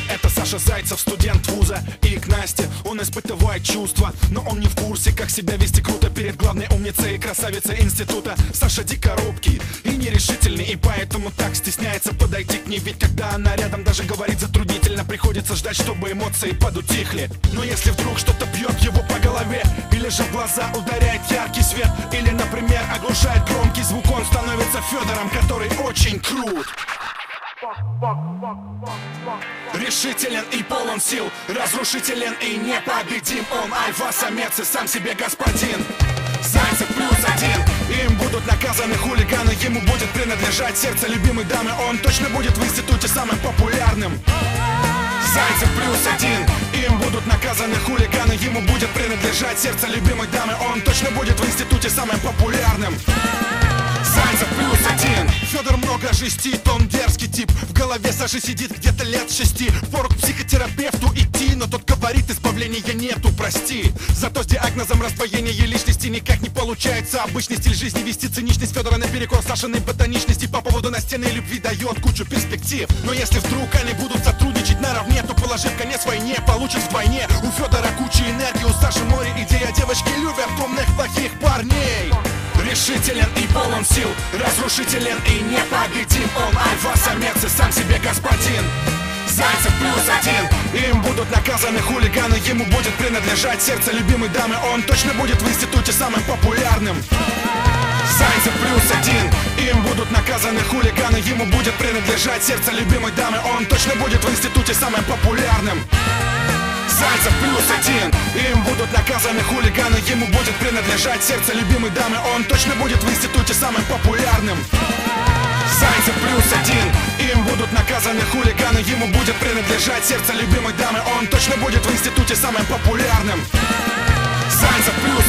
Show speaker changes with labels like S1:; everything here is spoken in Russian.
S1: Это Саша Зайцев, студент вуза, и к Насте он испытывает чувства, но он не в курсе, как себя вести круто перед главной умницей и красавицей института. Саша дико робкий и нерешительный, и поэтому так стесняется подойти к ней. Ведь когда она рядом, даже говорить затруднительно, приходится ждать, чтобы эмоции подутихли. Но если вдруг что-то бьет его по голове, или же в глаза ударяет яркий свет, или, например, оглушает громкий звук, он становится Федором, который очень крут. Решителен и полон сил, разрушителен и непобедим. Он альфа-самец и сам себе господин. Зайцев +1. Им будут наказаны хулиганы, ему будет принадлежать сердце любимой дамы. Он точно будет в институте самым популярным. Зайцев +1. Им будут наказаны хулиганы, ему будет принадлежать сердце любимой дамы. Он точно будет в институте самым популярным. Зайцев +1. Федор много жестит, он дерзкий тип. В голове Саши сидит где-то лет 6. Впору к психотерапевту идти, но тот говорит, избавления нету, прости. Зато с диагнозом раздвоения личности никак не получается обычный стиль жизни вести. Циничность Федора наперекор Сашиной ботаничности по поводу настенной любви дает кучу перспектив. Но если вдруг они будут сотрудничать наравне, то, положив конец войне, получит вдвойне. У Федора куча энергии, у Саши море идей, а девочки любят умных плохих парней. Решителен и полон сил, разрушителен и непобедим. Он альфа-самец и сам себе господин. Зайцев +1. Им будут наказаны хулиганы, ему будет принадлежать сердце любимой дамы. Он точно будет в институте самым популярным. Зайцев +1. Им будут наказаны хулиганы, ему будет принадлежать сердце любимой дамы. Он точно будет в институте самым популярным. Зайцев +1. Им будут наказаны хулиганы, ему будет принадлежать сердце любимой дамы. Он точно будет в институте самым популярным. Зайцев +1. Им будут наказаны хулиганы, ему будет принадлежать сердце любимой дамы. Он точно будет в институте самым популярным. Зайцев +1.